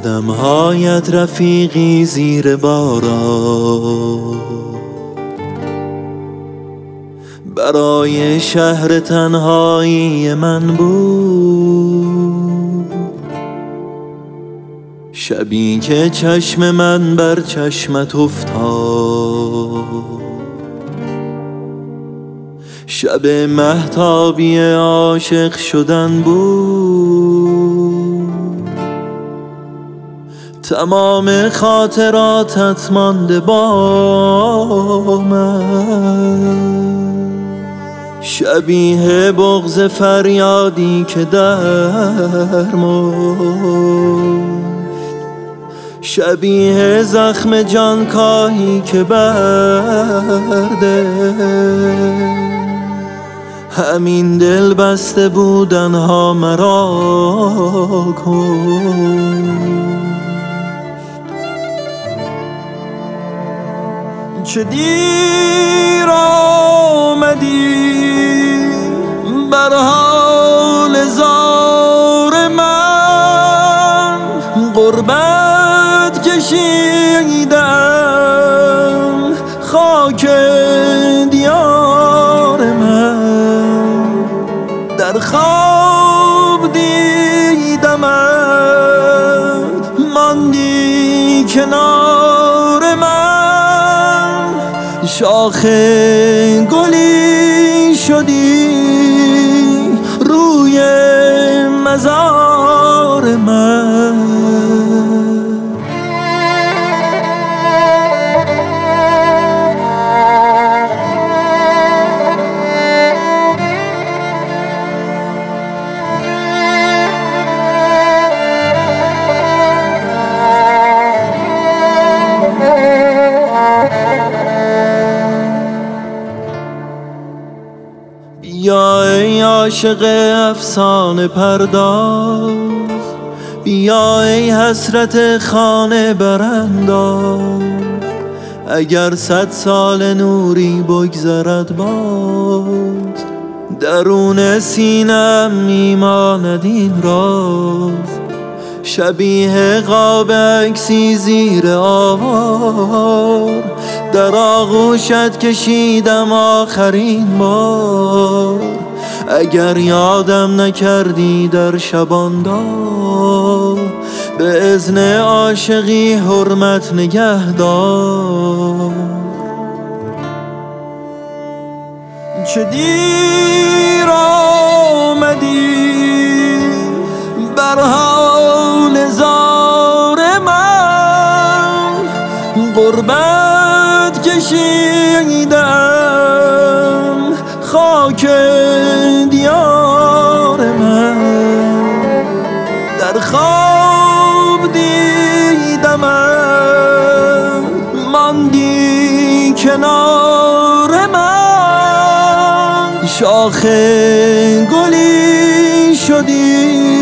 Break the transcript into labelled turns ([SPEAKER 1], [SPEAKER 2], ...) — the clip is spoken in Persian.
[SPEAKER 1] قدم‌هایت رفیقی زیر باران برای شهر تنهایی من بود. شبی که چشم من بر چشمت افتاد، شب مهتابی عاشق شدن بود. تمام خاطراتت مانده با من، شبیه بغض فریادی که در مشت، شبیه زخم جانکاهی که برده. همین دل بسته بودنها مرا کشت. چه دیر آمدی بر حال زار من، غربت کشیدم خاک دیار من. در خواب دیدمت ماندی کنار من، شاخ گلی شدی روی مزار من. بیا ای عاشق افسانه پرداز، بیا ای حسرت خانه برانداز. اگر 100 سال نوری بگذرد باز، درون سینم میماند این راز. شبیه قاب عکسی زیر آوار، در آغوشت کشیدم آخرین بار. اگر یادم نکردی در شباندار، به اذن عاشقی حرمت نگهدار. چه دیر آمدی بر حال زار من، غربت کشیدم خاک دیار من. در خواب دیدمت ماندی کنار من، شاخ گلی شدی